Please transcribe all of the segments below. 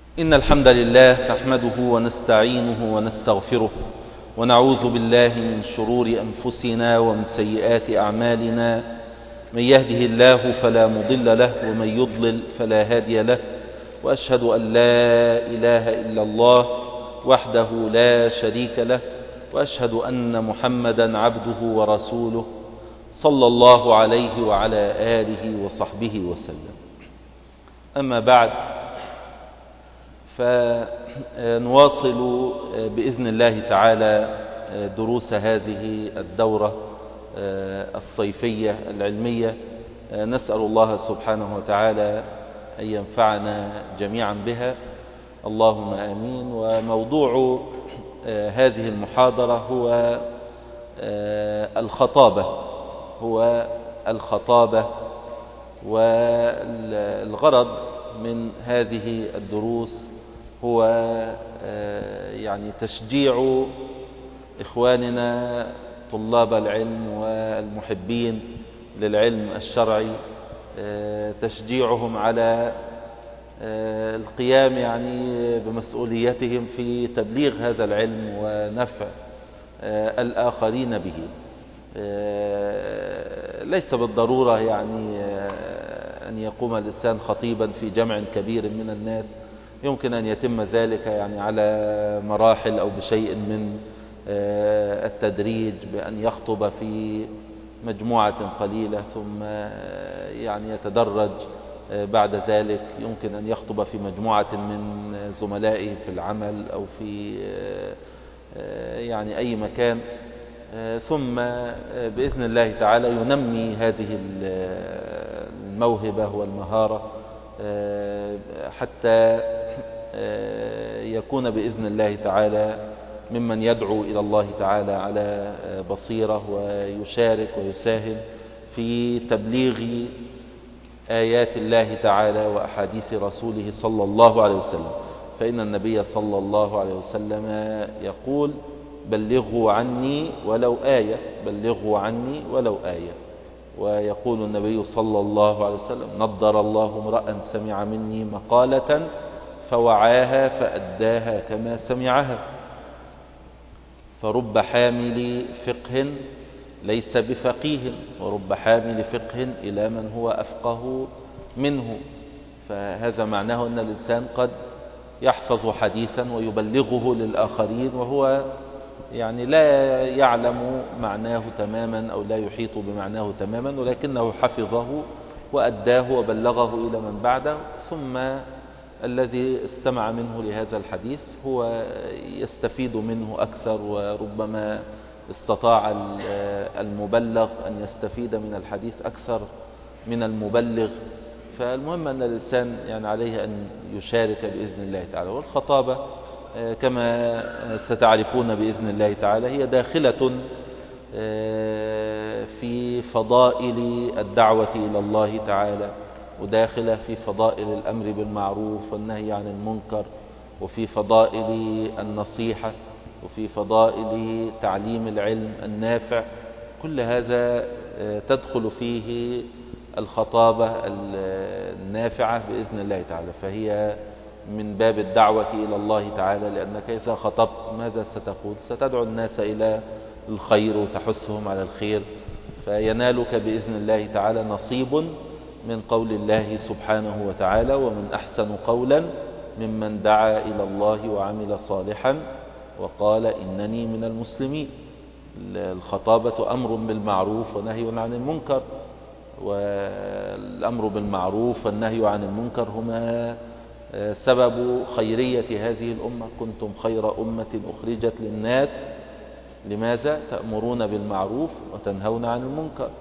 إن الحمد لله نحمده ونستعينه ونستغفره ونعوذ بالله من شرور أنفسنا ومن سيئات أعمالنا. من يهده الله فلا مضل له ومن يضلل فلا هادي له، وأشهد أن لا إله إلا الله وحده لا شريك له، وأشهد أن محمدا عبده ورسوله صلى الله عليه وعلى آله وصحبه وسلم. أما بعد، فنواصل بإذن الله تعالى دروس هذه الدورة الصيفية العلمية. نسأل الله سبحانه وتعالى أن ينفعنا جميعا بها، اللهم آمين. وموضوع هذه المحاضرة هو الخطابة، والغرض من هذه الدروس هو يعني تشجيع إخواننا طلاب العلم والمحبين للعلم الشرعي، تشجيعهم على القيام يعني بمسؤوليتهم في تبليغ هذا العلم ونفع الآخرين به. ليس بالضرورة يعني أن يقوم الإنسان خطيبا في جمع كبير من الناس، يمكن أن يتم ذلك يعني على مراحل أو بشيء من التدريج، بأن يخطب في مجموعة قليلة ثم يعني يتدرج بعد ذلك. يمكن أن يخطب في مجموعة من زملائه في العمل أو في يعني أي مكان، ثم بإذن الله تعالى ينمي هذه الموهبة والمهارة حتى يكون بإذن الله تعالى ممن يدعو إلى الله تعالى على بصيرة، ويشارك ويساهم في تبليغ آيات الله تعالى وأحاديث رسوله صلى الله عليه وسلم. فإن النبي صلى الله عليه وسلم يقول: بلغوا عني ولو آية، بلغوا عني ولو آية. ويقول النبي صلى الله عليه وسلم: نضر الله امرأ سمع مني مقالة فوعاها فأداها كما سمعها. فرب حامل فقه ليس بفقيه، ورب حامل فقه إلى من هو أفقه منه. فهذا معناه أن الإنسان قد يحفظ حديثا ويبلغه للآخرين وهو يعني لا يعلم معناه تماما أو لا يحيط بمعناه تماما، ولكنه حفظه وأداه وبلغه إلى من بعده، ثم الذي استمع منه لهذا الحديث هو يستفيد منه أكثر، وربما استطاع المبلغ أن يستفيد من الحديث أكثر من المبلغ. فالمهم أن الإنسان يعني عليه أن يشارك بإذن الله تعالى. والخطابة كما ستعرفون بإذن الله تعالى هي داخلة في فضائل الدعوة إلى الله تعالى، وداخلة في فضائل الأمر بالمعروف والنهي عن المنكر، وفي فضائل النصيحة، وفي فضائل تعليم العلم النافع. كل هذا تدخل فيه الخطابة النافعة بإذن الله تعالى، فهي من باب الدعوة إلى الله تعالى. لأنك إذا خطبت ماذا ستقول؟ ستدعو الناس إلى الخير وتحثهم على الخير، فينالك بإذن الله تعالى نصيب من قول الله سبحانه وتعالى: ومن أحسن قولا ممن دعا إلى الله وعمل صالحا وقال إنني من المسلمين. الخطابة أمر بالمعروف ونهي عن المنكر، والأمر بالمعروف والنهي عن المنكر هما سبب خيرية هذه الأمة. كنتم خير أمة أخرجت للناس، لماذا؟ تأمرون بالمعروف وتنهون عن المنكر.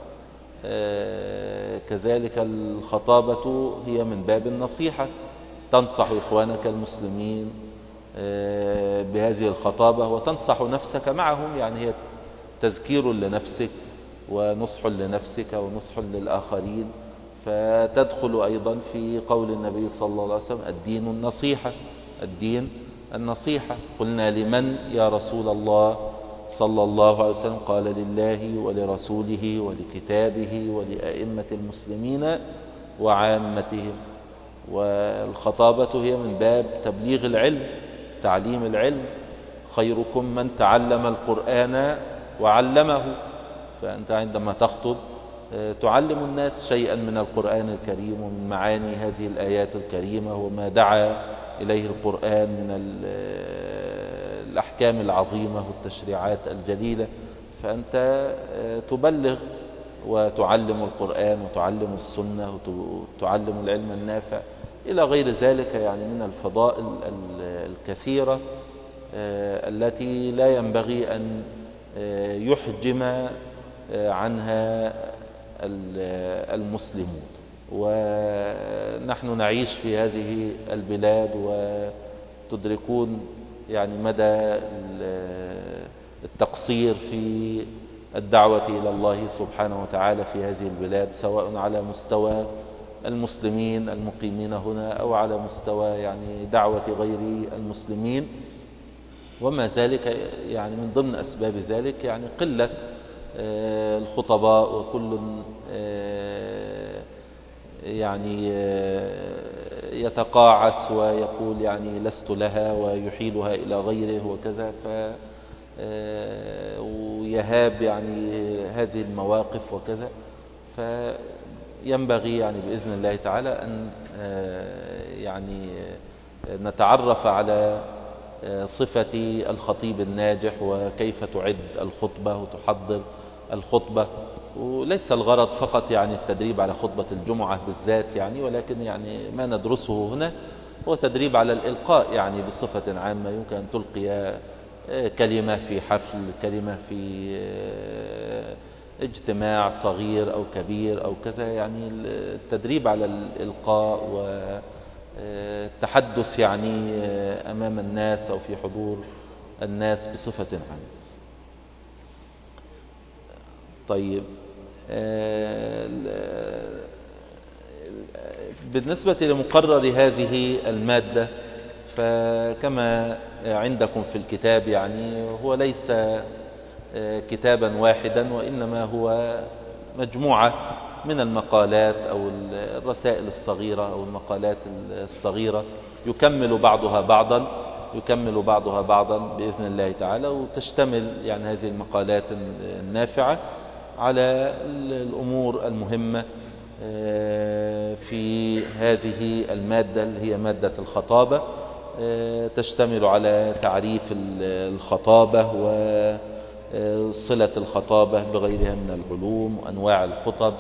كذلك الخطابة هي من باب النصيحة، تنصح إخوانك المسلمين بهذه الخطابة وتنصح نفسك معهم، يعني هي تذكير لنفسك ونصح لنفسك ونصح للآخرين. فتدخل أيضا في قول النبي صلى الله عليه وسلم: الدين النصيحة، الدين النصيحة. قلنا: لمن يا رسول الله صلى الله عليه وسلم؟ قال: لله ولرسوله ولكتابه ولأئمة المسلمين وعامتهم. والخطابة هي من باب تبليغ العلم، تعليم العلم. خيركم من تعلم القرآن وعلمه. فأنت عندما تخطب تعلم الناس شيئا من القرآن الكريم ومن معاني هذه الآيات الكريمة وما دعا إليه القرآن من الأحكام العظيمة والتشريعات الجليلة. فأنت تبلغ وتعلم القرآن وتعلم السنة وتعلم العلم النافع إلى غير ذلك، يعني من الفضائل الكثيرة التي لا ينبغي أن يحجم عنها المسلمون. ونحن نعيش في هذه البلاد وتدركون يعني مدى التقصير في الدعوة إلى الله سبحانه وتعالى في هذه البلاد، سواء على مستوى المسلمين المقيمين هنا أو على مستوى يعني دعوة غير المسلمين. وما ذلك يعني من ضمن أسباب ذلك يعني قلة الخطباء، وكل يعني يتقاعس ويقول يعني لست لها ويحيلها إلى غيره وكذا، ويهاب يعني هذه المواقف وكذا. فينبغي يعني بإذن الله تعالى أن يعني نتعرف على صفة الخطيب الناجح وكيف تعد الخطبة وتحضر الخطبة. وليس الغرض فقط يعني التدريب على خطبة الجمعة بالذات يعني، ولكن يعني ما ندرسه هنا هو تدريب على الإلقاء يعني بصفة عامة. يمكن أن تلقي كلمة في حفل، كلمة في اجتماع صغير أو كبير أو كذا، يعني التدريب على الإلقاء والتحدث يعني أمام الناس أو في حضور الناس بصفة عامة. طيب، بالنسبة لمقرر هذه المادة، فكما عندكم في الكتاب يعني هو ليس كتابا واحدا، وإنما هو مجموعة من المقالات أو الرسائل الصغيرة أو المقالات الصغيرة يكمل بعضها بعضا بإذن الله تعالى. وتشتمل يعني هذه المقالات النافعة على الأمور المهمة في هذه المادة اللي هي مادة الخطابة. تشتمل على تعريف الخطابة وصلة الخطابة بغيرها من العلوم وأنواع الخطب،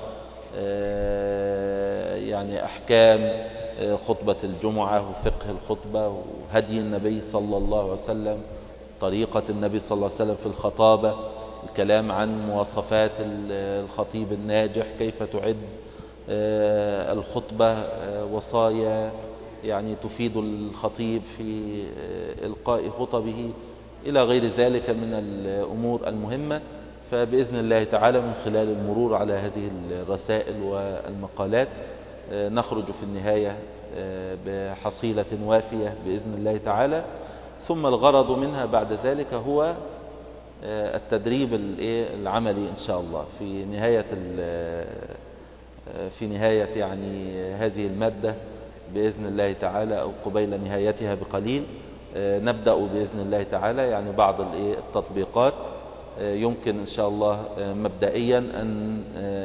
يعني أحكام خطبة الجمعة وفقه الخطبة وهدي النبي صلى الله عليه وسلم، طريقة النبي صلى الله عليه وسلم في الخطابة، الكلام عن مواصفات الخطيب الناجح، كيف تعد الخطبة، وصايا يعني تفيد الخطيب في إلقاء خطبه إلى غير ذلك من الأمور المهمة. فبإذن الله تعالى من خلال المرور على هذه الرسائل والمقالات نخرج في النهاية بحصيلة وافية بإذن الله تعالى. ثم الغرض منها بعد ذلك هو التدريب العملي إن شاء الله في نهاية يعني هذه المادة بإذن الله تعالى، أو قبيل نهايتها بقليل نبدأ بإذن الله تعالى يعني بعض التطبيقات. يمكن إن شاء الله مبدئيا أن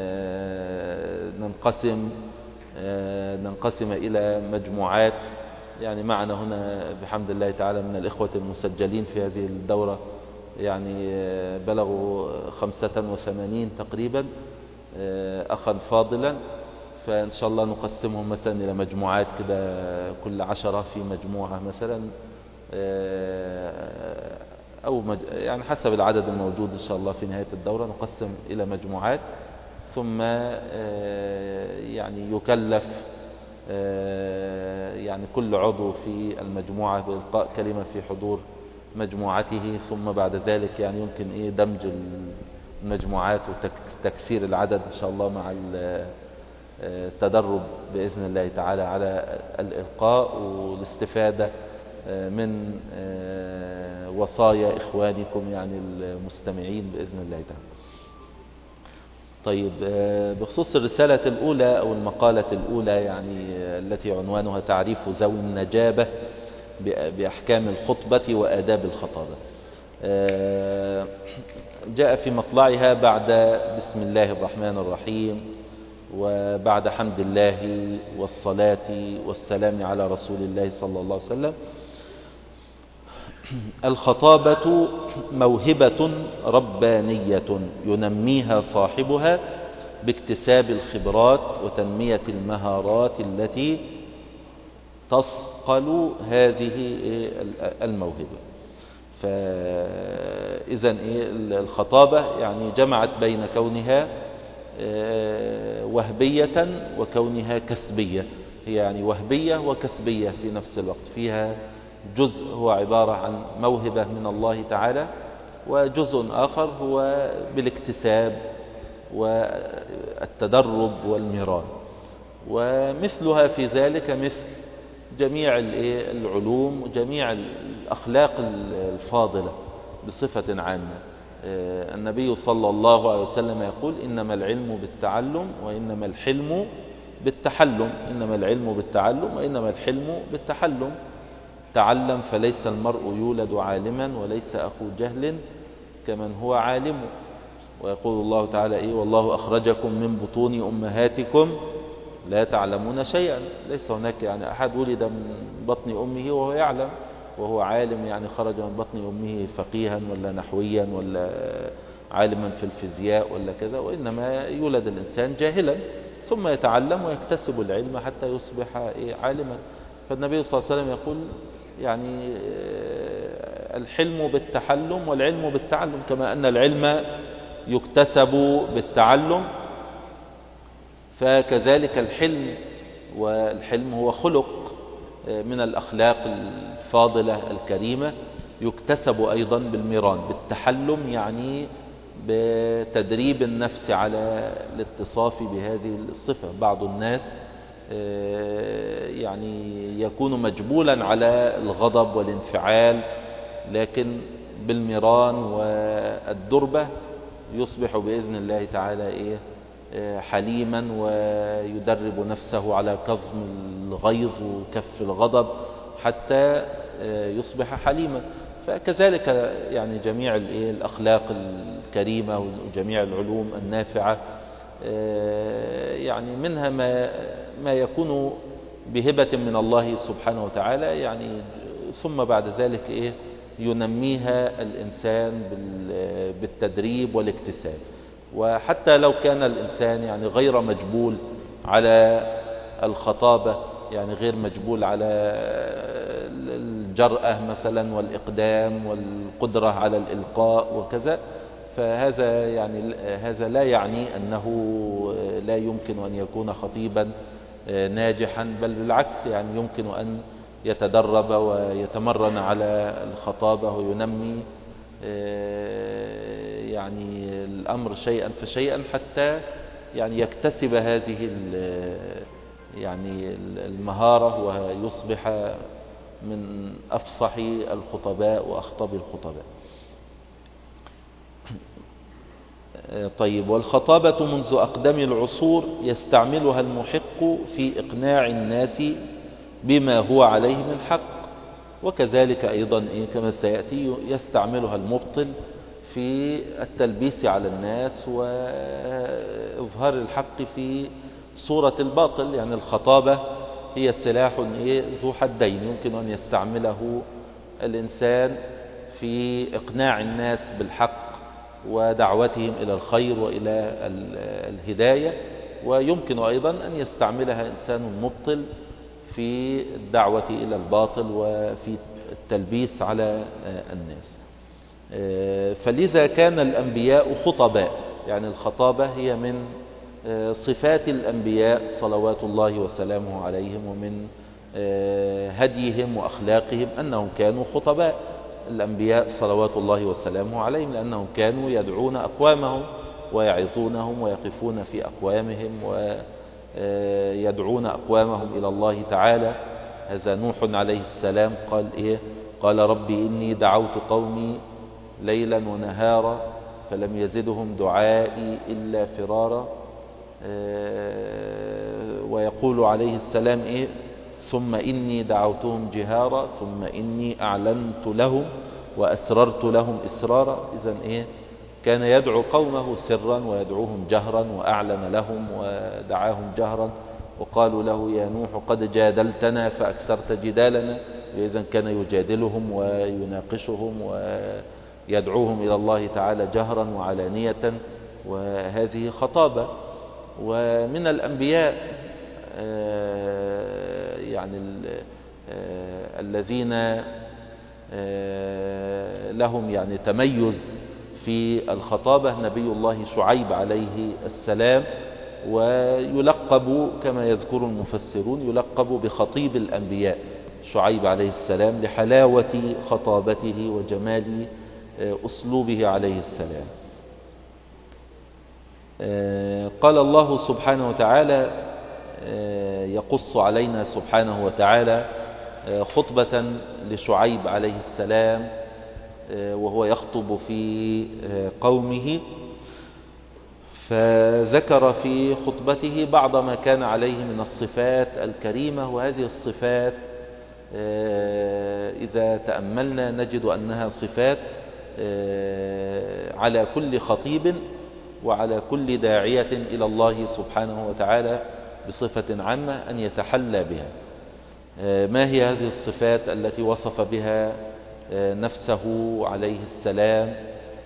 ننقسم إلى مجموعات. يعني معنا هنا بحمد الله تعالى من الإخوة المسجلين في هذه الدورة يعني بلغوا 85 تقريبا أخا فاضلا، فإن شاء الله نقسمهم مثلا إلى مجموعات كده، كل 10 في مجموعة مثلا، أو يعني حسب العدد الموجود إن شاء الله في نهاية الدورة نقسم إلى مجموعات. ثم يعني يكلف يعني كل عضو في المجموعة بإلقاء كلمة في حضور مجموعته. ثم بعد ذلك يعني يمكن دمج المجموعات وتكثير العدد إن شاء الله مع التدرب بإذن الله تعالى على الإلقاء والاستفادة من وصايا إخوانكم يعني المستمعين بإذن الله تعالى. طيب، بخصوص الرسالة الأولى أو المقالة الأولى يعني التي عنوانها تعريف ذوي النجابة بأحكام الخطبة وآداب الخطابة، جاء في مطلعها بعد بسم الله الرحمن الرحيم وبعد حمد الله والصلاة والسلام على رسول الله صلى الله عليه وسلم: الخطابة موهبة ربانية ينميها صاحبها باكتساب الخبرات وتنمية المهارات التي تصقل هذه الموهبة. فإذا الخطابة يعني جمعت بين كونها وهبية وكونها كسبية، هي يعني وهبية وكسبية في نفس الوقت، فيها جزء هو عبارة عن موهبة من الله تعالى، وجزء آخر هو بالاكتساب والتدرب والمران. ومثلها في ذلك مثل جميع العلوم وجميع الأخلاق الفاضلة بصفة عامة. النبي صلى الله عليه وسلم يقول: إنما العلم بالتعلم وإنما الحلم بالتحلم. إنما العلم بالتعلم وإنما الحلم بالتحلم. تعلم فليس المرء يولد عالما وليس أخو جهل كمن هو عالم. ويقول الله تعالى: والله أخرجكم من بطون أمهاتكم لا تعلمون شيئا. ليس هناك يعني أحد ولد من بطن أمه وهو يعلم وهو عالم، يعني خرج من بطن أمه فقيها ولا نحويا ولا عالما في الفيزياء ولا كذا، وإنما يولد الإنسان جاهلا ثم يتعلم ويكتسب العلم حتى يصبح عالما. فالنبي صلى الله عليه وسلم يقول يعني الحلم بالتحلم والعلم بالتعلم، كما أن العلم يكتسب بالتعلم فكذلك الحلم. والحلم هو خلق من الأخلاق الفاضلة الكريمة يكتسب أيضا بالمران، بالتحلم يعني بتدريب النفس على الاتصاف بهذه الصفة. بعض الناس يعني يكون مجبولا على الغضب والانفعال، لكن بالمران والدربة يصبح بإذن الله تعالى حليما، ويدرب نفسه على كظم الغيظ وكف الغضب حتى يصبح حليما. فكذلك يعني جميع الأخلاق الكريمة وجميع العلوم النافعة يعني منها ما يكون بهبة من الله سبحانه وتعالى، يعني ثم بعد ذلك ينميها الإنسان بالتدريب والاكتساب. وحتى لو كان الإنسان يعني غير مجبول على الخطابة، يعني غير مجبول على الجرأة مثلا والإقدام والقدرة على الإلقاء وكذا، فهذا يعني هذا لا يعني أنه لا يمكن أن يكون خطيبا ناجحا، بل بالعكس يعني يمكن أن يتدرب ويتمرن على الخطابة وينمي يعني الأمر شيئا فشيئا حتى يعني يكتسب هذه يعني المهارة ويصبح من أفصح الخطباء وأخطب الخطباء. طيب، والخطابة منذ أقدم العصور يستعملها المحق في إقناع الناس بما هو عليه من حق، وكذلك أيضا كما سيأتي يستعملها المبطل في التلبيس على الناس وإظهار الحق في صورة الباطل. يعني الخطابة هي سلاح ذو حدين، يمكن أن يستعمله الإنسان في إقناع الناس بالحق ودعوتهم إلى الخير وإلى الهداية، ويمكن أيضا أن يستعملها إنسان مبطل في الدعوة إلى الباطل وفي التلبيس على الناس. فلذا كان الأنبياء خطباء، يعني الخطابة هي من صفات الأنبياء صلوات الله وسلامه عليهم، ومن هديهم وأخلاقهم أنهم كانوا خطباء. الأنبياء صلوات الله وسلامه عليهم لأنهم كانوا يدعون أقوامهم ويعظونهم ويقفون في أقوامهم ويدعون أقوامهم إلى الله تعالى. هذا نوح عليه السلام قال قال ربي إني دعوت قومي ليلا ونهارا فلم يزدهم دعائي إلا فرارا. ويقول عليه السلام إيه؟ ثم إني دعوتهم جهارا ثم إني أعلنت لهم وأسررت لهم إسرارا. إذن إيه؟ كان يدعو قومه سرا ويدعوهم جهرا، وأعلن لهم ودعاهم جهرا، وقالوا له يا نوح قد جادلتنا فأكثرت جدالنا. إذن كان يجادلهم ويناقشهم ويدعوهم إلى الله تعالى جهرا وعلانية، وهذه خطابة. ومن الأنبياء يعني الذين لهم يعني تميز في الخطابة نبي الله شعيب عليه السلام، ويلقب كما يذكر المفسرون يلقب بخطيب الأنبياء شعيب عليه السلام لحلاوة خطابته وجمال أسلوبه عليه السلام. قال الله سبحانه وتعالى يقص علينا سبحانه وتعالى خطبة لشعيب عليه السلام وهو يخطب في قومه، فذكر في خطبته بعض ما كان عليه من الصفات الكريمة. وهذه الصفات إذا تأملنا نجد أنها صفات على كل خطيب وعلى كل داعية إلى الله سبحانه وتعالى بصفة عامة أن يتحلى بها. ما هي هذه الصفات التي وصف بها نفسه عليه السلام،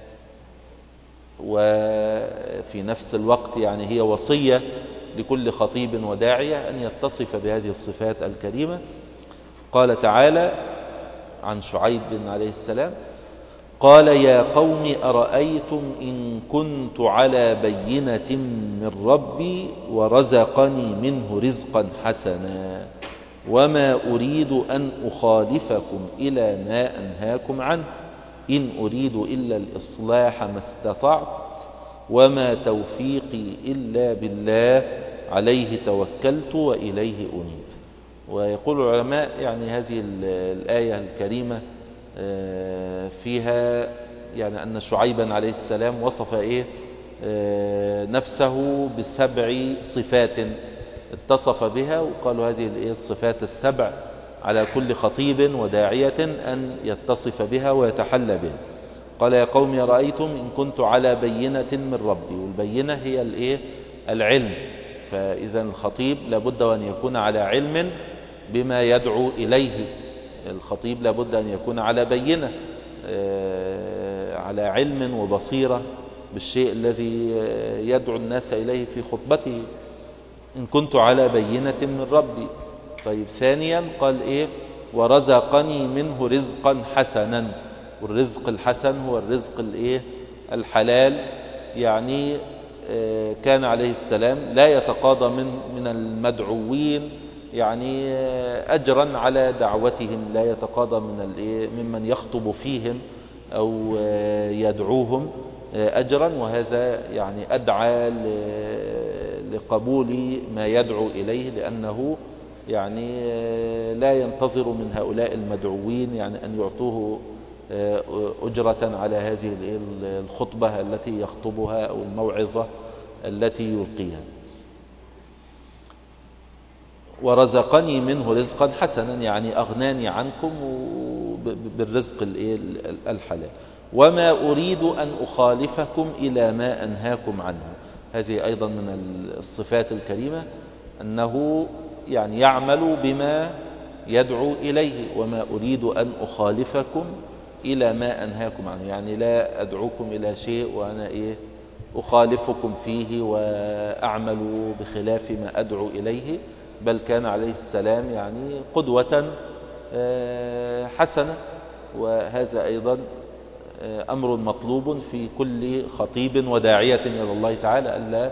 وفي نفس الوقت يعني هي وصية لكل خطيب وداعية أن يتصف بهذه الصفات الكريمة؟ قال تعالى عن شعيب عليه السلام: قال يا قوم أرأيتم إن كنت على بينة من ربي ورزقني منه رزقا حسنا وما أريد أن أخالفكم إلى ما أنهاكم عنه إن أريد إلا الإصلاح ما استطعت وما توفيقي إلا بالله عليه توكلت وإليه أنيب. ويقول العلماء يعني هذه الآية الكريمة فيها يعني أن شعيبا عليه السلام وصف نفسه ب7 صفات اتصف بها، وقالوا هذه الصفات ال7 على كل خطيب وداعية أن يتصف بها ويتحلى بها. قال يا قوم رأيتم إن كنت على بينة من ربي، والبينة هي العلم. فإذا الخطيب لابد أن يكون على علم بما يدعو إليه. الخطيب لابد أن يكون على بينة، على علم وبصيرة بالشيء الذي يدعو الناس إليه في خطبته. إن كنت على بينة من ربي. طيب ثانيا قال ورزقني منه رزقا حسنا. والرزق الحسن هو الرزق الحلال. يعني كان عليه السلام لا يتقاضى من المدعوين يعني أجرا على دعوتهم، لا يتقاضى ممن يخطب فيهم أو يدعوهم أجرا، وهذا يعني أدعى لقبول ما يدعو إليه، لأنه يعني لا ينتظر من هؤلاء المدعوين يعني أن يعطوه أجرة على هذه الخطبة التي يخطبها أو الموعظة التي يلقيها. ورزقني منه رزقا حسنا يعني أغناني عنكم بالرزق الحلال. وما أريد أن أخالفكم إلى ما أنهاكم عنه. هذه أيضا من الصفات الكريمة أنه يعني يعمل بما يدعو إليه. وما أريد أن أخالفكم إلى ما أنهاكم عنه، يعني لا أدعوكم إلى شيء وأنا أخالفكم فيه وأعمل بخلاف ما أدعو إليه، بل كان عليه السلام يعني قدوة حسنة. وهذا أيضا أمر مطلوب في كل خطيب وداعية إلى الله تعالى، ألا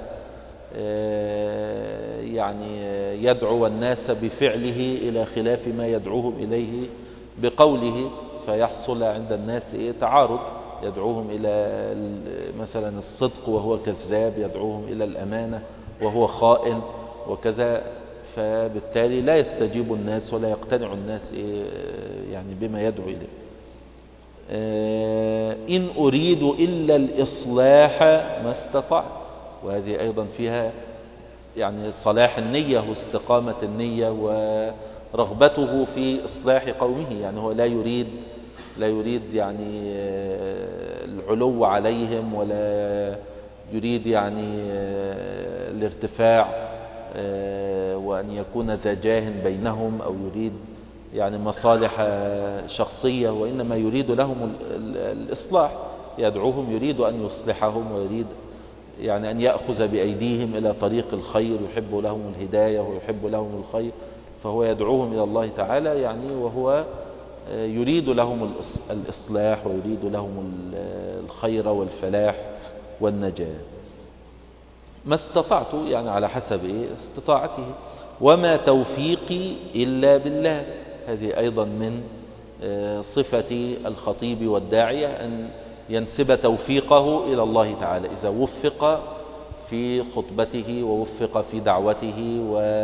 يعني يدعو الناس بفعله إلى خلاف ما يدعوهم إليه بقوله، فيحصل عند الناس تعارض. يدعوهم إلى مثلا الصدق وهو كذاب، يدعوهم إلى الأمانة وهو خائن وكذا، فبالتالي لا يستجيب الناس ولا يقتنع الناس يعني بما يدعو إليه. إن أريد إلا الإصلاح ما استطعت. وهذه أيضا فيها يعني صلاح النية واستقامة النية ورغبته في إصلاح قومه. يعني هو لا يريد يعني العلو عليهم، ولا يريد يعني الارتفاع وأن يكون ذا جاه بينهم، أو يريد يعني مصالح شخصية، وإنما يريد لهم الإصلاح. يدعوهم، يريد أن يصلحهم، ويريد يعني أن يأخذ بأيديهم إلى طريق الخير، يحب لهم الهداية ويحب لهم الخير. فهو يدعوهم إلى الله تعالى يعني، وهو يريد لهم الإصلاح، ويريد لهم الخير والفلاح والنجاة. ما استطعت يعني على حسب استطاعته. وما توفيقي إلا بالله. هذه أيضا من صفة الخطيب والداعية أن ينسب توفيقه إلى الله تعالى. إذا وفق في خطبته ووفق في دعوته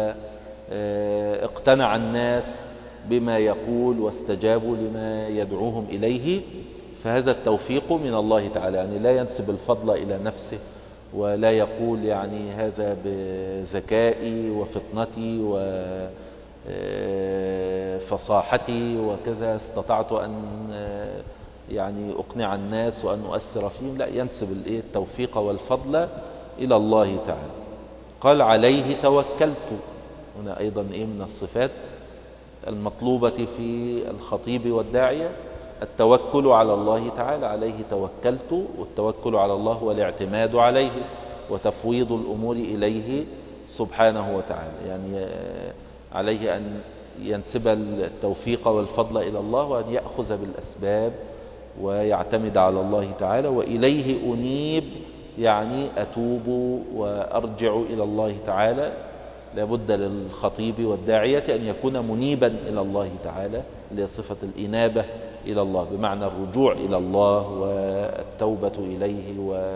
واقتنع الناس بما يقول واستجابوا لما يدعوهم إليه، فهذا التوفيق من الله تعالى. يعني لا ينسب الفضل إلى نفسه، ولا يقول يعني هذا بذكائي وفطنتي وفصاحتي وكذا استطعت أن يعني أقنع الناس وأن أؤثر فيهم. لا، ينسب التوفيق والفضل إلى الله تعالى. قال عليه توكلت. هنا أيضا من الصفات المطلوبة في الخطيب والداعية التوكل على الله تعالى. عليه توكلت، والتوكل على الله هو الاعتماد عليه وتفويض الأمور إليه سبحانه وتعالى. يعني عليه أن ينسب التوفيق والفضل إلى الله، وأن يأخذ بالأسباب ويعتمد على الله تعالى. وإليه أنيب، يعني أتوب وأرجع إلى الله تعالى. لابد للخطيب والداعية أن يكون منيبا إلى الله تعالى، اللي هي صفة الإنابة إلى الله، بمعنى الرجوع إلى الله والتوبة إليه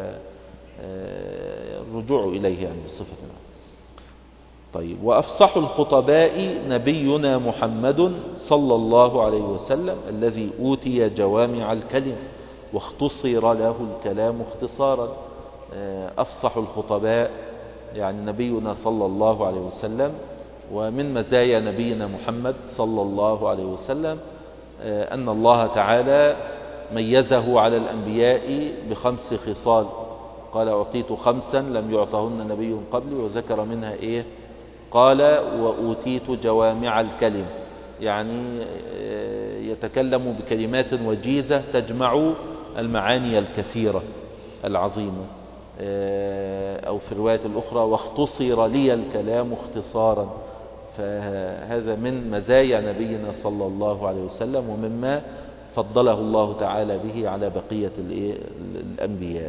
والرجوع إليه يعني بصفة. طيب. وأفصح الخطباء نبينا محمد صلى الله عليه وسلم، الذي أوتي جوامع الكلم واختصر له الكلام اختصارا. أفصح الخطباء يعني نبينا صلى الله عليه وسلم. ومن مزايا نبينا محمد صلى الله عليه وسلم أن الله تعالى ميزه على الأنبياء ب5 خصال. قال أعطيت 5 لم يعطهن نبي قبلي، وذكر منها قال وأوتيت جوامع الكلم، يعني يتكلم بكلمات وجيزة تجمع المعاني الكثيرة العظيمة. أو في الرواية الأخرى واختصر لي الكلام اختصارا. فهذا من مزايا نبينا صلى الله عليه وسلم، ومما فضله الله تعالى به على بقية الأنبياء.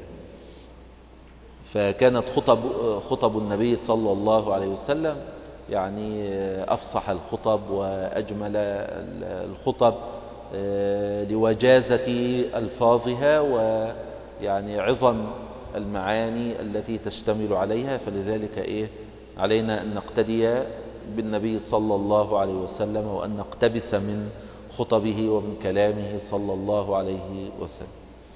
فكانت خطب النبي صلى الله عليه وسلم يعني أفصح الخطب وأجمل الخطب لوجازة ألفاظها ويعني عظم المعاني التي تشتمل عليها. فلذلك علينا أن نقتدي بالنبي صلى الله عليه وسلم، وأن نقتبس من خطبه ومن كلامه صلى الله عليه وسلم.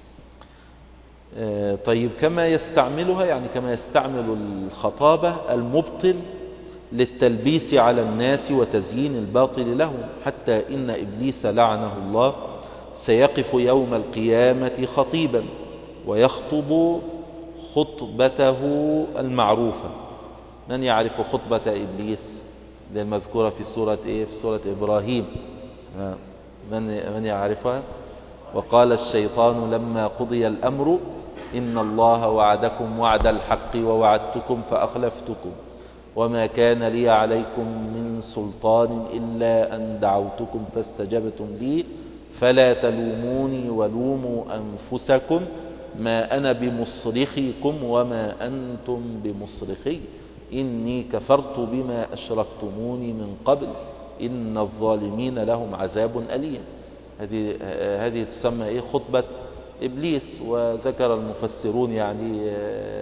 طيب. كما يستعملها يعني كما يستعمل الخطابة المبطل للتلبيس على الناس وتزيين الباطل لهم، حتى إن إبليس لعنه الله سيقف يوم القيامة خطيبا ويخطب خطبته المعروفة. من يعرف خطبة إبليس المذكورة في سورة في سورة إبراهيم؟ من يعرفها؟ وقال الشيطان لما قضي الأمر إن الله وعدكم وعد الحق ووعدتكم فأخلفتكم وما كان لي عليكم من سلطان إلا أن دعوتكم فاستجبتم لي فلا تلوموني ولوموا أنفسكم ما أنا بمصرخكم وما أنتم بمصرخي إني كفرت بما أشركتموني من قبل إن الظالمين لهم عذاب أليم. هذه تسمى خطبة إبليس. وذكر المفسرون يعني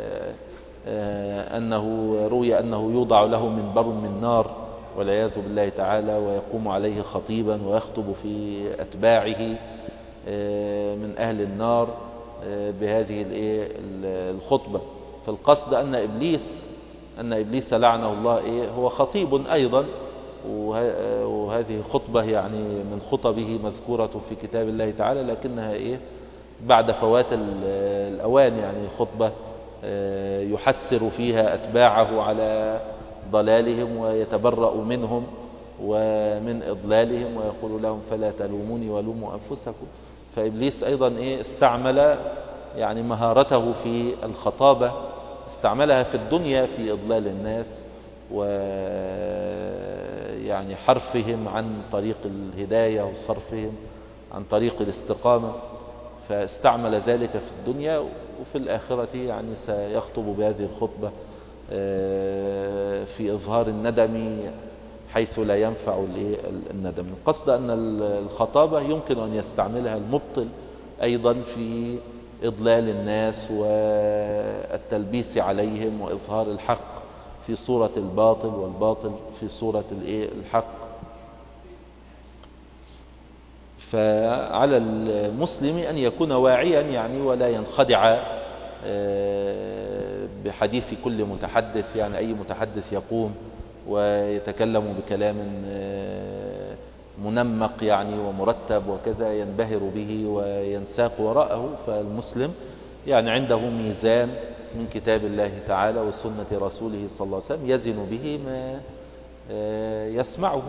أنه روي أنه يوضع له منبر من نار والعياذ بالله تعالى، ويقوم عليه خطيبا ويخطب في أتباعه من أهل النار بهذه الخطبة. فالقصد أن إبليس لعنه الله هو خطيب أيضا، وهذه خطبة يعني من خطبه مذكورة في كتاب الله تعالى، لكنها بعد فوات الأوان، يعني خطبة يحسر فيها أتباعه على ضلالهم ويتبرأ منهم ومن إضلالهم ويقول لهم فلا تلوموني ولوموا أنفسكم. فإبليس أيضا استعمل يعني مهارته في الخطابة، استعملها في الدنيا في إضلال الناس ويعني حرفهم عن طريق الهداية وصرفهم عن طريق الاستقامة، فاستعمل ذلك في الدنيا، وفي الآخرة يعني سيخطب بهذه الخطبة في إظهار الندم حيث لا ينفع الندم. القصد أن الخطابة يمكن أن يستعملها المبطل أيضا في إضلال الناس والتلبيس عليهم وإظهار الحق في صورة الباطل والباطل في صورة الحق. فعلى المسلم أن يكون واعيا يعني ولا ينخدع بحديث كل متحدث، يعني أي متحدث يقوم ويتكلم بكلام منمق يعني ومرتب وكذا ينبهر به وينساق وراءه. فالمسلم يعني عنده ميزان من كتاب الله تعالى وسنة رسوله صلى الله عليه وسلم يزن به ما يسمعه.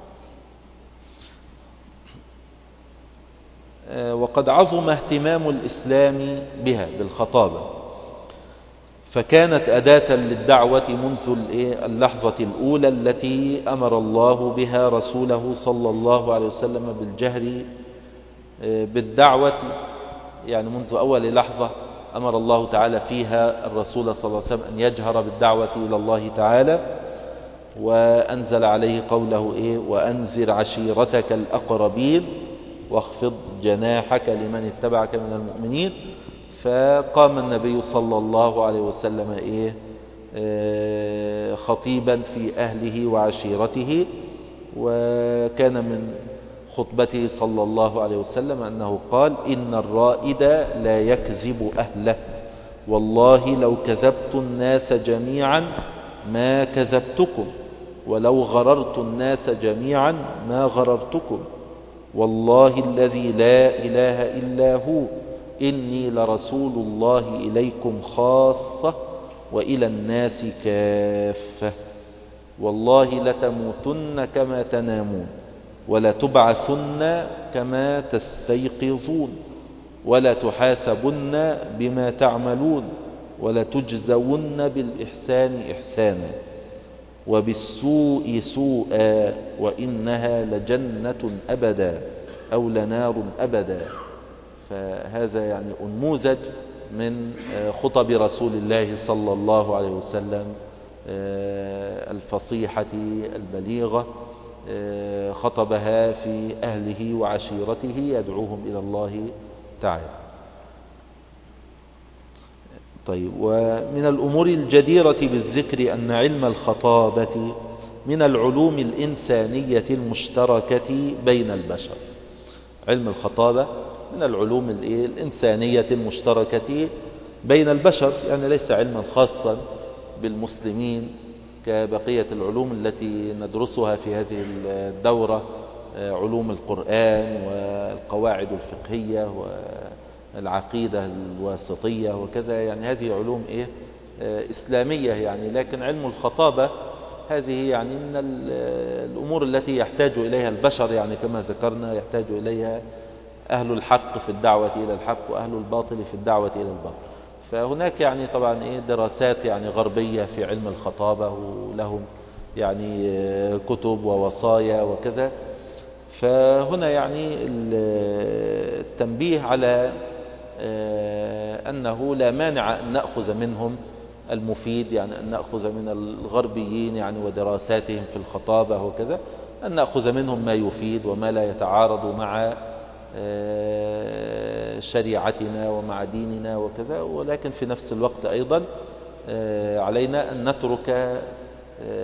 وقد عظم اهتمام الإسلام بها بالخطابة، فكانت أداة للدعوة منذ اللحظة الأولى التي أمر الله بها رسوله صلى الله عليه وسلم بالجهر بالدعوة، يعني منذ أول لحظة أمر الله تعالى فيها الرسول صلى الله عليه وسلم أن يجهر بالدعوة إلى الله تعالى، وأنزل عليه قوله وأنذر عشيرتك الأقربين واخفض جناحك لمن اتبعك من المؤمنين. فقام النبي صلى الله عليه وسلم خطيبا في أهله وعشيرته، وكان من خطبته صلى الله عليه وسلم أنه قال إن الرائد لا يكذب أهله، والله لو كذبت الناس جميعا ما كذبتكم، ولو غررت الناس جميعا ما غررتكم، والله الذي لا إله إلا هو إني لرسول الله إليكم خاصة وإلى الناس كافة، والله لتموتن كما تنامون ولتبعثن كما تستيقظون ولا تحاسبن بما تعملون ولتجزون بالإحسان إحسانا وبالسوء سوءا وإنها لجنة أبدا أو لنار أبدا. فهذا يعني أنموذج من خطب رسول الله صلى الله عليه وسلم الفصيحة البليغة، خطبها في أهله وعشيرته يدعوهم إلى الله تعالى. طيب، ومن الأمور الجديرة بالذكر أن علم الخطابة من العلوم الإنسانية المشتركة بين البشر. علم الخطابة من العلوم الإنسانية المشتركة بين البشر، يعني ليس علما خاصا بالمسلمين كبقية العلوم التي ندرسها في هذه الدورة، علوم القرآن والقواعد الفقهية والعقيدة الواسطية وكذا، يعني هذه علوم إسلامية يعني. لكن علم الخطابة هذه يعني من الأمور التي يحتاج إليها البشر، يعني كما ذكرنا يحتاج إليها أهل الحق في الدعوة إلى الحق وأهل الباطل في الدعوة إلى الباطل. فهناك يعني طبعا دراسات يعني غربية في علم الخطابة، ولهم يعني كتب ووصايا وكذا. فهنا يعني التنبيه على أنه لا مانع أن نأخذ منهم المفيد، يعني أن نأخذ من الغربيين يعني ودراساتهم في الخطابة وكذا، أن نأخذ منهم ما يفيد وما لا يتعارض مع شريعتنا ومع ديننا وكذا. ولكن في نفس الوقت أيضا علينا أن نترك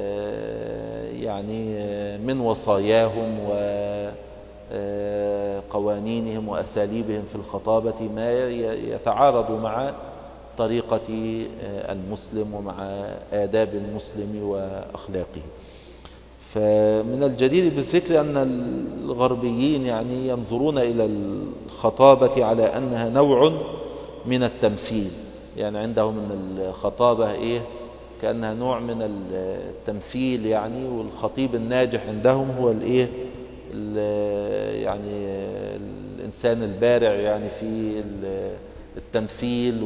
يعني من وصاياهم قوانينهم وأساليبهم في الخطابة ما يتعارض مع طريقة المسلم ومع آداب المسلم وأخلاقه. فمن الجدير بالذكر أن الغربيين يعني ينظرون إلى الخطابة على أنها نوع من التمثيل، يعني عندهم أن الخطابة كأنها نوع من التمثيل يعني، والخطيب الناجح عندهم هو يعني الإنسان البارع يعني في التمثيل،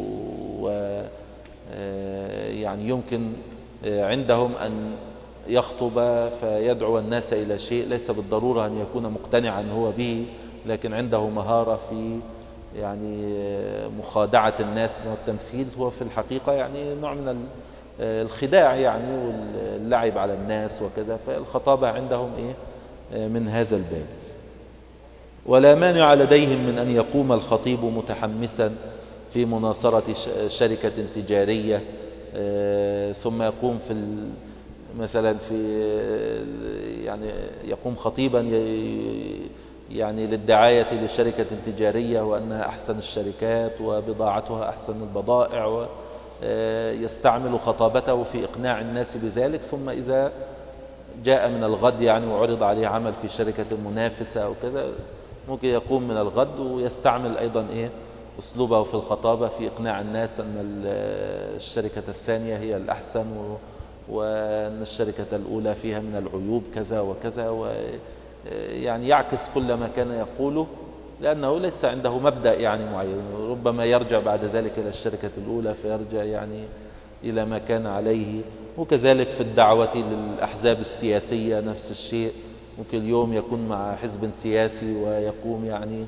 يعني يمكن عندهم أن يخطب فيدعو الناس إلى شيء ليس بالضرورة أن يكون مقتنعا هو به، لكن عنده مهارة في يعني مخادعة الناس، والتمثيل هو في الحقيقة يعني نوع من الخداع يعني واللعب على الناس وكذا. فالخطابة عندهم من هذا الباب. ولا مانع لديهم من أن يقوم الخطيب متحمسا في مناصرة شركة تجارية، ثم يقوم مثلا يعني يقوم خطيبا يعني للدعاية لشركة تجارية وأنها أحسن الشركات وبضاعتها أحسن البضائع، ويستعمل خطابته في إقناع الناس بذلك. ثم إذا جاء من الغد يعني وعرض عليه عمل في شركة منافسة أو كذا، ممكن يقوم من الغد ويستعمل أيضا أسلوبه في الخطابة في إقناع الناس أن الشركة الثانية هي الأحسن، وأن الشركة الأولى فيها من العيوب كذا وكذا، ويعني يعكس كل ما كان يقوله، لأنه ليس عنده مبدأ يعني معين. ربما يرجع بعد ذلك إلى الشركة الأولى فيرجع يعني إلى ما كان عليه. وكذلك في الدعوة للأحزاب السياسية نفس الشيء، ممكن اليوم يكون مع حزب سياسي ويقوم يعني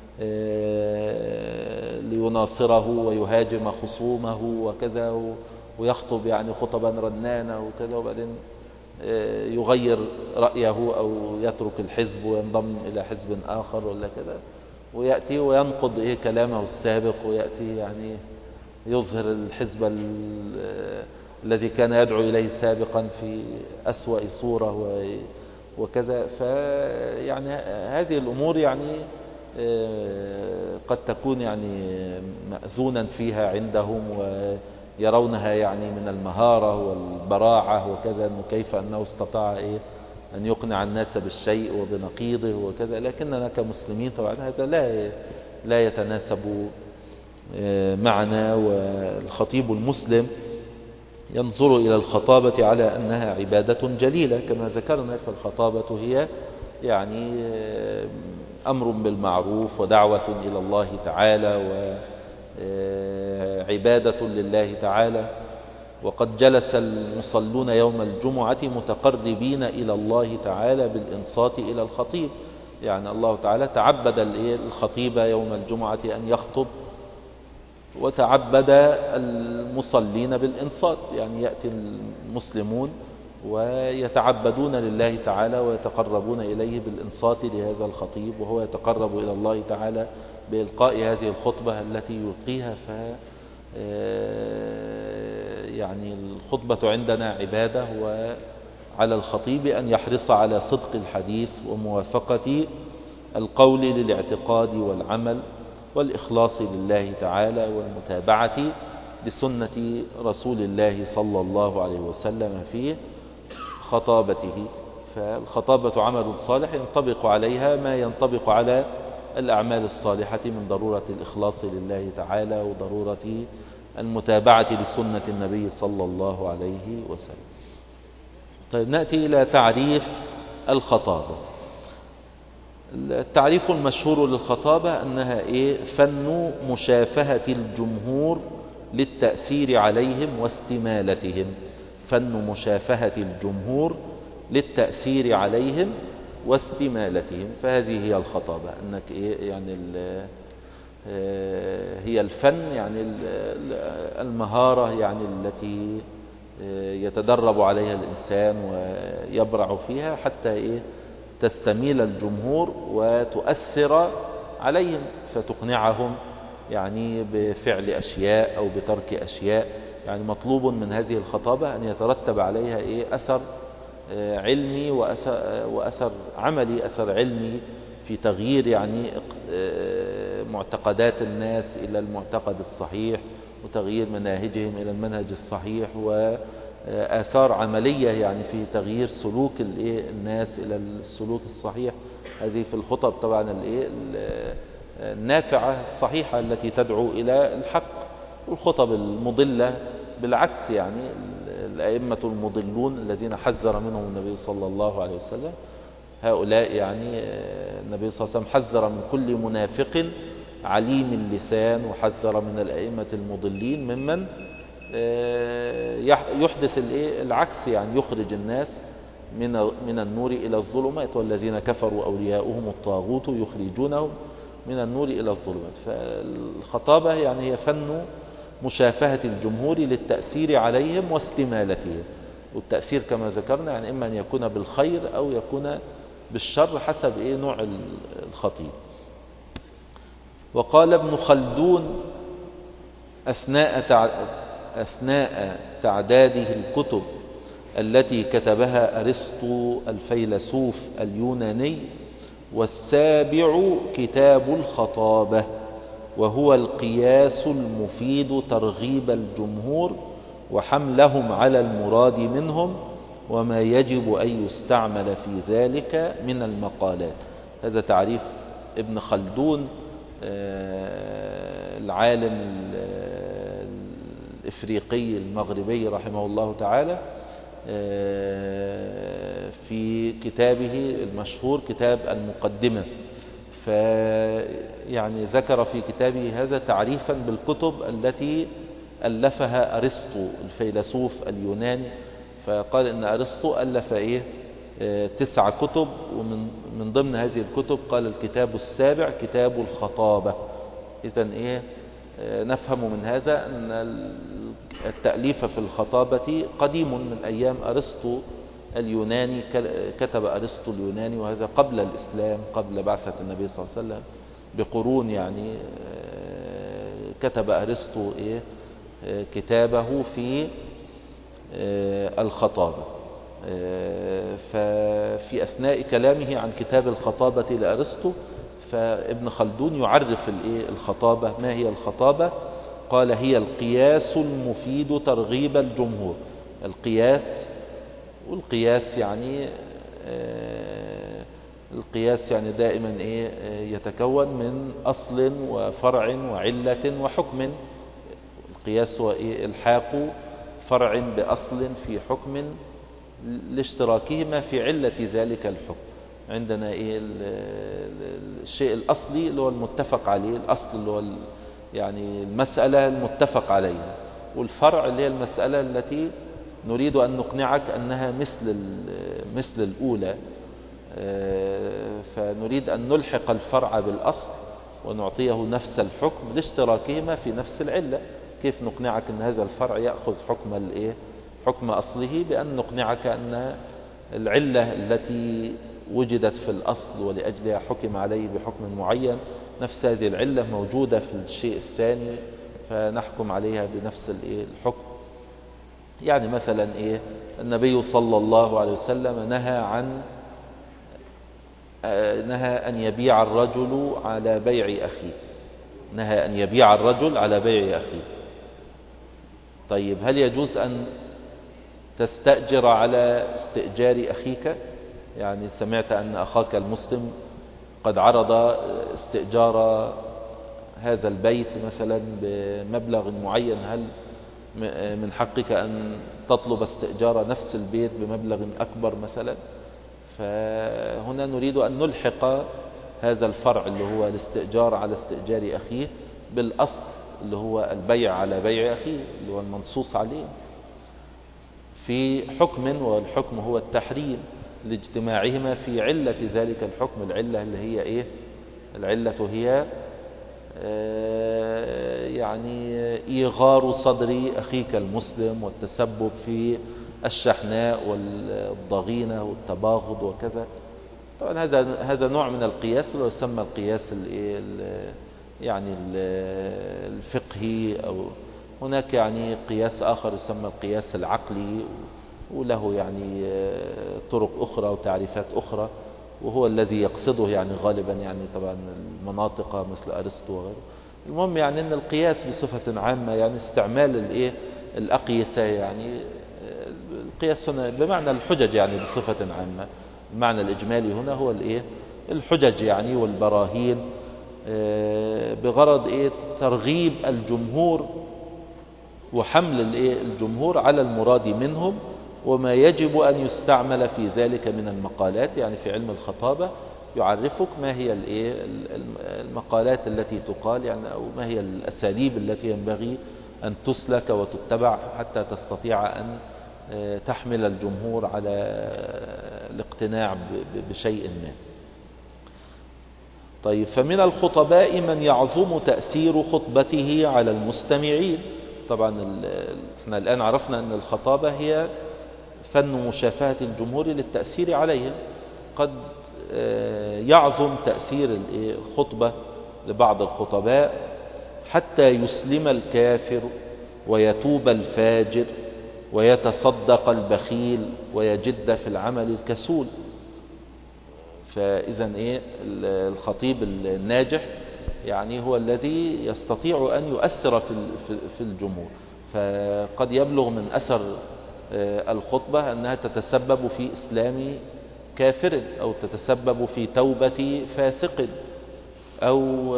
ليناصره ويهاجم خصومه وكذا، ويخطب يعني خطبا رنانة وكذا، وبعدين يغير رأيه أو يترك الحزب وينضم إلى حزب آخر ولا كذا، ويأتي وينقض كلامه السابق، ويأتي يعني يظهر الحزب الذي كان يدعو إليه سابقا في أسوأ صورة وكذا. فيعني هذه الأمور يعني قد تكون يعني مأذونا فيها عندهم، ويرونها يعني من المهارة والبراعة وكذا، أنه كيف أنه استطاع أن يقنع الناس بالشيء وبنقيضه وكذا. لكننا كمسلمين طبعا هذا لا يتناسب معنا. والخطيب المسلم ينظر إلى الخطابة على أنها عبادة جليلة كما ذكرنا، فالخطابة هي يعني أمر بالمعروف ودعوة إلى الله تعالى وعبادة لله تعالى. وقد جلس المصلون يوم الجمعة متقربين إلى الله تعالى بالإنصات إلى الخطيب، يعني الله تعالى تعبد الخطيب يوم الجمعة أن يخطب، وتعبد المصلين بالإنصات، يعني يأتي المسلمون ويتعبدون لله تعالى ويتقربون إليه بالإنصات لهذا الخطيب، وهو يتقرب إلى الله تعالى بإلقاء هذه الخطبة التي يلقيها. يعني الخطبة عندنا عبادة، وعلى الخطيب أن يحرص على صدق الحديث وموافقة القول للاعتقاد والعمل والإخلاص لله تعالى والمتابعة لسنة رسول الله صلى الله عليه وسلم في خطابته. فالخطابة عمل صالح ينطبق عليها ما ينطبق على الأعمال الصالحة من ضرورة الإخلاص لله تعالى وضرورة المتابعة لسنة النبي صلى الله عليه وسلم. طيب نأتي إلى تعريف الخطابة. التعريف المشهور للخطابة أنها فن مشافهة الجمهور للتأثير عليهم واستمالتهم. فن مشافهة الجمهور للتأثير عليهم واستمالتهم، فهذه هي الخطابة. أنك يعني هي الفن يعني المهارة يعني التي يتدرب عليها الإنسان ويبرع فيها حتى تستميل الجمهور وتؤثر عليهم، فتقنعهم يعني بفعل أشياء أو بترك أشياء. يعني مطلوب من هذه الخطابة أن يترتب عليها أثر علمي وأثر عملي، أثر علمي في تغيير يعني معتقدات الناس إلى المعتقد الصحيح، وتغيير مناهجهم إلى المنهج الصحيح، وآثار عملية يعني في تغيير سلوك الناس إلى السلوك الصحيح. هذه في الخطب طبعا النافعة الصحيحة التي تدعو إلى الحق. والخطب المضلة بالعكس، يعني الأئمة المضلون الذين حذر منهم النبي صلى الله عليه وسلم، هؤلاء يعني النبي صلى الله عليه وسلم حذر من كل منافق عليم اللسان، وحذر من الأئمة المضلين ممن يحدث العكس، يعني يخرج الناس من النور إلى الظلمات، والذين كفروا أولياؤهم الطاغوت يخرجونهم من النور إلى الظلمات. فالخطابة يعني هي فن مشافهة الجمهور للتأثير عليهم واستمالتهم. والتأثير كما ذكرنا يعني إما أن يكون بالخير أو يكون بالشر حسب نوع الخطيب. وقال ابن خلدون أثناء تعداده الكتب التي كتبها أرسطو الفيلسوف اليوناني: والسابع كتاب الخطابة، وهو القياس المفيد ترغيب الجمهور وحملهم على المراد منهم، وما يجب أن يستعمل في ذلك من المقالات. هذا تعريف ابن خلدون العالم الإفريقي المغربي رحمه الله تعالى في كتابه المشهور كتاب المقدمة. فيعني ذكر في كتابه هذا تعريفا بالكتب التي ألفها أرسطو الفيلسوف اليوناني. فقال إن أرسطو ألف 9 كتب، ومن ضمن هذه الكتب قال الكتاب السابع كتاب الخطابة. إذن نفهم من هذا أن التأليف في الخطابة قديم من أيام أرسطو اليوناني. كتب أرسطو اليوناني، وهذا قبل الإسلام، قبل بعثة النبي صلى الله عليه وسلم بقرون يعني. كتب أرسطو كتابه في الخطابة. ففي أثناء كلامه عن كتاب الخطابة لأرسطو، فابن خلدون يعرف الخطابة. ما هي الخطابة؟ قال: هي القياس المفيد ترغيب الجمهور. القياس، والقياس يعني القياس يعني دائما يتكون من أصل وفرع وعلة وحكم. القياس هو الحاق فرع بأصل في حكم لاشتراكهما في علة ذلك الحكم. عندنا الشيء الأصلي اللي هو المتفق عليه، الأصل اللي هو يعني المسألة المتفق عليها، والفرع اللي هي المسألة التي نريد أن نقنعك أنها مثل الأولى. فنريد أن نلحق الفرع بالأصل ونعطيه نفس الحكم لاشتراكهما في نفس العلة. كيف نقنعك أن هذا الفرع يأخذ حكم أصله؟ بأن نقنعك أن العلة التي وجدت في الأصل ولأجلها حكم عليه بحكم معين، نفس هذه العلة موجودة في الشيء الثاني، فنحكم عليها بنفس الحكم. يعني مثلا النبي صلى الله عليه وسلم نهى أن يبيع الرجل على بيع أخيه. نهى أن يبيع الرجل على بيع أخيه. طيب، هل يجوز أن تستأجر على استئجار أخيك؟ يعني سمعت أن أخاك المسلم قد عرض استئجار هذا البيت مثلا بمبلغ معين، هل من حقك أن تطلب استئجار نفس البيت بمبلغ أكبر مثلا؟ فهنا نريد أن نلحق هذا الفرع اللي هو الاستئجار على استئجار أخيه بالأصل اللي هو البيع على بيع أخيه اللي هو المنصوص عليه في حكم، والحكم هو التحريم لاجتماعهما في علة ذلك الحكم. العلة اللي هي العلة هي يعني إيغار صدر أخيك المسلم والتسبب في الشحناء والضغينة والتباغض وكذا. طبعا هذا نوع من القياس اللي يسمى القياس يعني الفقهي، أو هناك يعني قياس آخر يسمى القياس العقلي، وله يعني طرق أخرى وتعريفات أخرى. وهو الذي يقصده يعني غالبا، يعني طبعا المناطق مثل أرسطو وغيره. المهم يعني أن القياس بصفة عامة يعني استعمال الأقيسة، يعني القياس هنا بمعنى الحجج يعني بصفة عامة. المعنى الإجمالي هنا هو الحجج يعني والبراهين، بغرض ترغيب الجمهور وحمل الجمهور على المراد منهم وما يجب أن يستعمل في ذلك من المقالات. يعني في علم الخطابة يعرفك ما هي المقالات التي تقال، يعني أو ما هي الأساليب التي ينبغي أن تسلك وتتبع حتى تستطيع أن تحمل الجمهور على الاقتناع بشيء ما. طيب، فمن الخطباء من يعظم تأثير خطبته على المستمعين. طبعا احنا الآن عرفنا أن الخطابة هي فن مشافهة الجمهور للتأثير عليهم. قد يعظم تأثير الخطبة لبعض الخطباء حتى يسلم الكافر ويتوب الفاجر ويتصدق البخيل ويجد في العمل الكسول. فإذا الخطيب الناجح يعني هو الذي يستطيع أن يؤثر في الجمهور. فقد يبلغ من أثر الخطبة أنها تتسبب في إسلام كافر، أو تتسبب في توبة فاسق، أو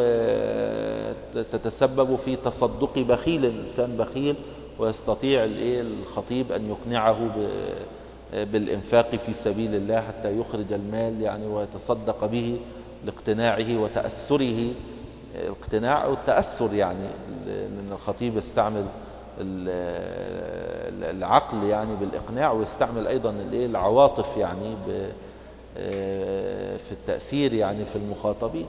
تتسبب في تصدق بخيل، إنسان بخيل ويستطيع الخطيب أن يقنعه بالإنفاق في سبيل الله حتى يخرج المال يعني ويتصدق به لاقتناعه وتأثره. الاقتناع أو التأثر، يعني لأن الخطيب يستعمل العقل يعني بالإقناع، ويستعمل أيضا العواطف يعني في التأثير يعني في المخاطبين.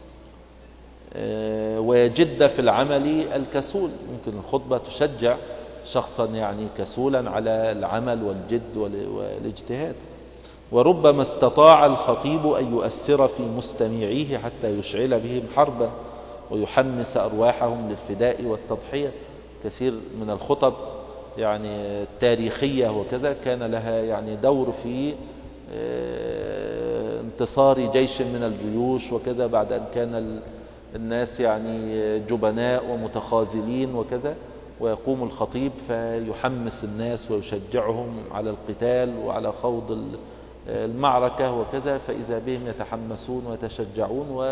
ويجد في العمل الكسول. ممكن الخطبة تشجع شخصا يعني كسولا على العمل والجد والاجتهاد. وربما استطاع الخطيب أن يؤثر في مستمعيه حتى يشعل بهم حربا ويحمس أرواحهم للفداء والتضحية. كثير من الخطب يعني التاريخية وكذا كان لها يعني دور في انتصار جيش من الجيوش وكذا، بعد أن كان الناس يعني جبناء ومتخاذلين وكذا، ويقوم الخطيب فيحمس الناس ويشجعهم على القتال وعلى خوض المعركة وكذا، فإذا بهم يتحمسون ويتشجعون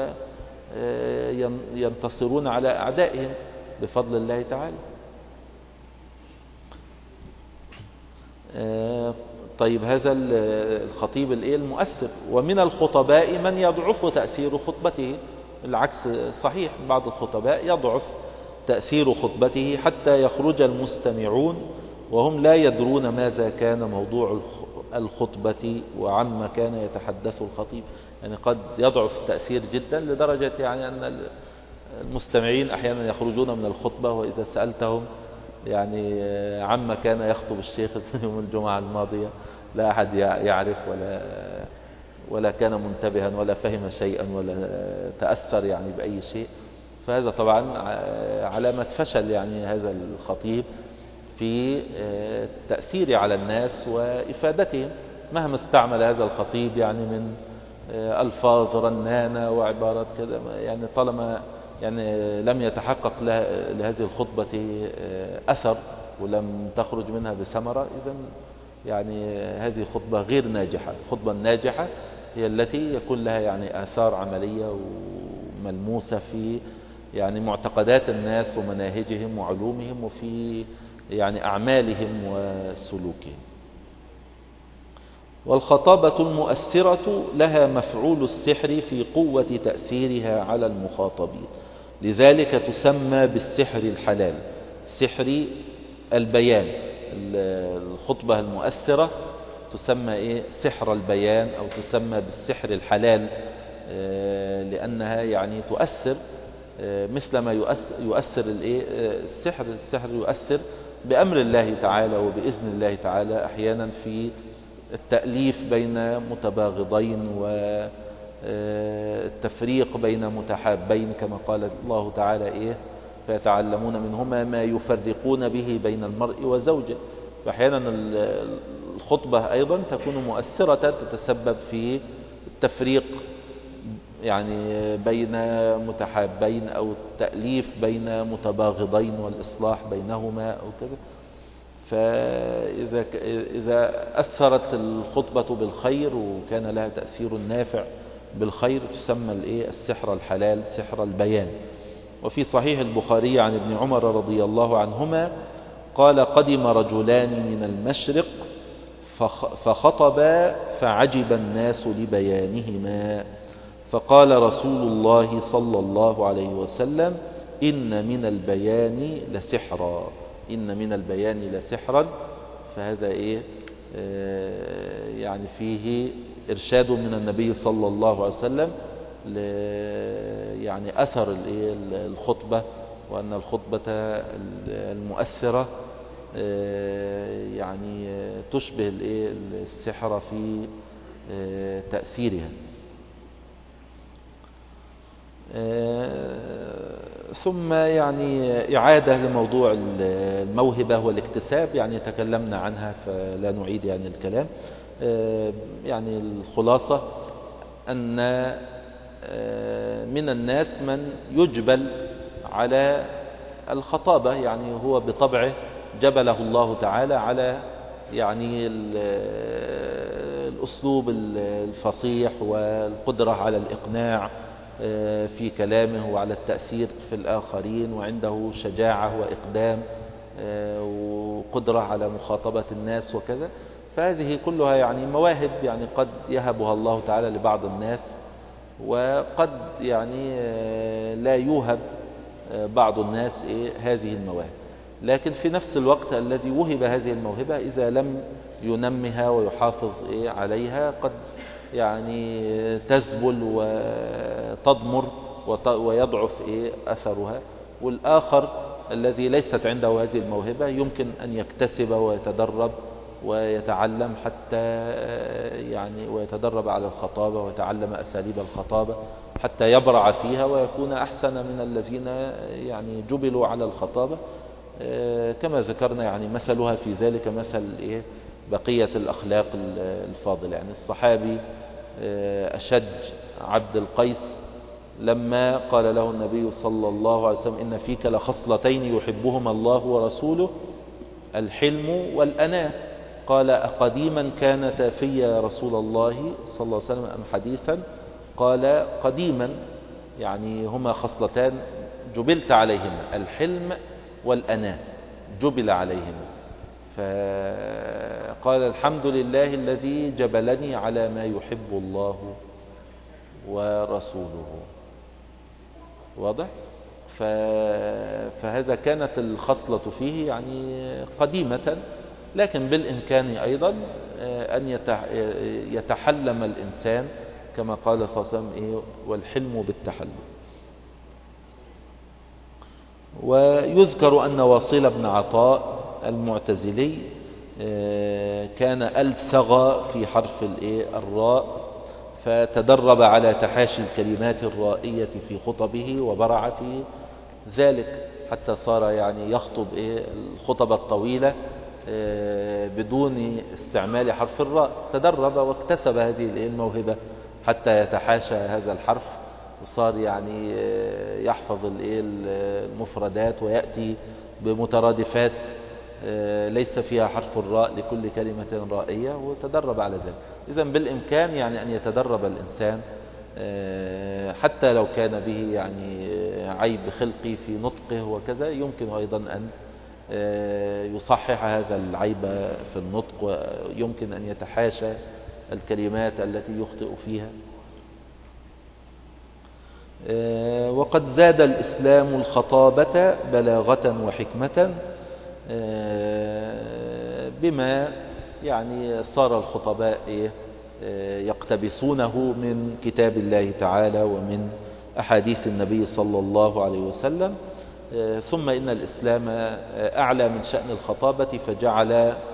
وينتصرون على أعدائهم بفضل الله تعالى. طيب، هذا الخطيب المؤثر. ومن الخطباء من يضعف تأثير خطبته. العكس صحيح، بعض الخطباء يضعف تأثير خطبته حتى يخرج المستمعون وهم لا يدرون ماذا كان موضوع الخطبة وعما كان يتحدث الخطيب. يعني قد يضعف التأثير جدا لدرجة يعني أن المستمعين أحيانا يخرجون من الخطبة وإذا سألتهم يعني عما كان يخطب الشيخ يوم الجمعة الماضية لا أحد يعرف ولا كان منتبها ولا فهم شيئا ولا تأثر يعني بأي شيء. فهذا طبعا علامة فشل يعني هذا الخطيب في التأثير على الناس وإفادتهم، مهما استعمل هذا الخطيب يعني من ألفاظ رنانة وعبارات كذا، يعني طالما يعني لم يتحقق لهذه الخطبة أثر ولم تخرج منها بثمرة، إذن يعني هذه خطبة غير ناجحة. الخطبة الناجحة هي التي يكون لها يعني آثار عملية وملموسة في يعني معتقدات الناس ومناهجهم وعلومهم وفي يعني أعمالهم وسلوكهم. والخطابة المؤثرة لها مفعول السحر في قوة تأثيرها على المخاطبين، لذلك تسمى بالسحر الحلال، سحر البيان. الخطبة المؤثرة تسمى سحر البيان، أو تسمى بالسحر الحلال، لأنها يعني تؤثر مثل ما يؤثر السحر يؤثر بأمر الله تعالى وبإذن الله تعالى، أحيانا في التأليف بين متباغضين والتفريق بين متحابين، كما قال الله تعالى فيتعلمون منهما ما يفرقون به بين المرء وزوجه. فأحيانا الخطبة أيضا تكون مؤثرة، تتسبب في التفريق يعني بين متحابين أو التأليف بين متباغضين والإصلاح بينهما أو كذا. فإذا أثرت الخطبة بالخير وكان لها تأثير نافع بالخير تسمى السحر الحلال سحر البيان. وفي صحيح البخاري عن ابن عمر رضي الله عنهما قال قدم رجلان من المشرق فخطبا فعجب الناس لبيانهما، فقال رسول الله صلى الله عليه وسلم إن من البيان لسحرا، إن من البيان لسحرا. فهذا يعني فيه إرشاد من النبي صلى الله عليه وسلم يعني أثر الخطبة، وأن الخطبة المؤثرة يعني تشبه السحر في تأثيرها. ثم يعني إعادة لموضوع الموهبة والاكتساب، يعني تكلمنا عنها فلا نعيد يعني الكلام. يعني الخلاصة أن من الناس من يجبل على الخطابة، يعني هو بطبعه جبله الله تعالى على يعني الأسلوب الفصيح والقدرة على الإقناع في كلامه وعلى التأثير في الآخرين، وعنده شجاعة وإقدام وقدرة على مخاطبة الناس وكذا. فهذه كلها يعني مواهب يعني قد يهبها الله تعالى لبعض الناس، وقد يعني لا يوهب بعض الناس هذه المواهب. لكن في نفس الوقت الذي وهب هذه الموهبة إذا لم ينمها ويحافظ عليها قد يعني تذبل وتضمر ويضعف أثرها. والآخر الذي ليست عنده هذه الموهبة يمكن أن يكتسب ويتدرب ويتعلم حتى يعني ويتدرب على الخطابة ويتعلم أساليب الخطابة حتى يبرع فيها ويكون أحسن من الذين يعني جبلوا على الخطابة. كما ذكرنا يعني مثلها في ذلك مثل بقية الأخلاق الفاضلة. يعني الصحابي أشج عبد القيس لما قال له النبي صلى الله عليه وسلم إن فيك لخصلتين يحبهما الله ورسوله الحلم والأناة، قال أقديما كانتا في يا رسول الله صلى الله عليه وسلم أم حديثا؟ قال قديما، يعني هما خصلتان جبلت عليهما، الحلم والأناة جبل عليهما. فقال الحمد لله الذي جبلني على ما يحب الله ورسوله. واضح؟ فهذا كانت الخصلة فيه يعني قديمة، لكن بالإمكان أيضا أن يتحلم الإنسان كما قال صلى الله عليه وسلم والحلم بالتحلم. ويذكر أن واصل بن عطاء المعتزلي كان ألثغ في حرف الراء، فتدرب على تحاشي الكلمات الرائية في خطبه وبرع في ذلك حتى صار يعني يخطب الخطب الطويلة بدون استعمال حرف الراء. تدرب واكتسب هذه الموهبة حتى يتحاشى هذا الحرف، وصار يعني يحفظ المفردات ويأتي بمترادفات ليس فيها حرف الراء لكل كلمة رائية، وتدرب على ذلك. إذن بالإمكان يعني أن يتدرب الإنسان حتى لو كان به يعني عيب خلقي في نطقه وكذا، يمكن أيضا أن يصحح هذا العيب في النطق، ويمكن أن يتحاشى الكلمات التي يخطئ فيها. وقد زاد الإسلام الخطابة بلاغة وحكمة بما يعني صار الخطباء يقتبسونه من كتاب الله تعالى ومن أحاديث النبي صلى الله عليه وسلم. ثم إن الإسلام أعلى من شأن الخطابة فجعل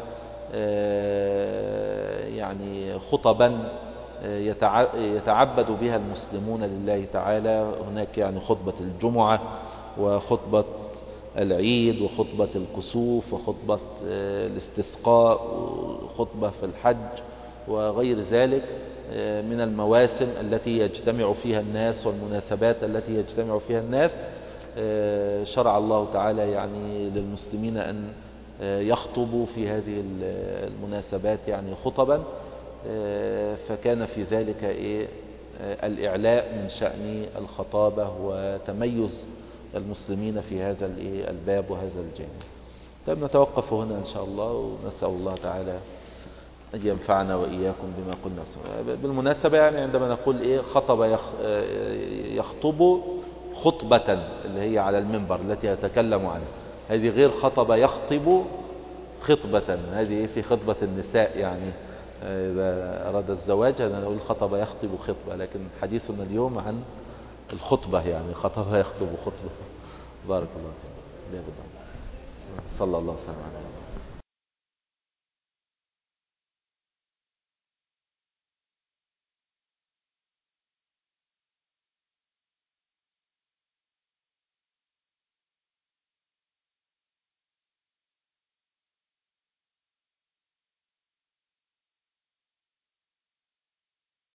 يعني خطبا يتعبد بها المسلمون لله تعالى. هناك يعني خطبة الجمعة وخطبة العيد وخطبة الكسوف وخطبة الاستسقاء وخطبة في الحج وغير ذلك. من المواسم التي يجتمع فيها الناس والمناسبات التي يجتمع فيها الناس. شرع الله تعالى يعني للمسلمين أن يخطبوا في هذه المناسبات يعني خطبا، فكان في ذلك الإعلاء من شأن الخطابة وتميز المسلمين في هذا الباب وهذا الجانب. طيب نتوقف هنا إن شاء الله، ونسأل الله تعالى أن ينفعنا وإياكم بما قلنا. بالمناسبة يعني عندما نقول خطب يخطب خطبة اللي هي على المنبر التي يتكلم عنها، هذه غير خطب يخطب خطبة، هذه في خطبة النساء يعني إذا أراد الزواج أنا نقول خطب يخطب خطبة، لكن حديثنا اليوم عن الخطبة يعني خطب يخطب خطبة. بارك الله فيك. صلى الله وسلم على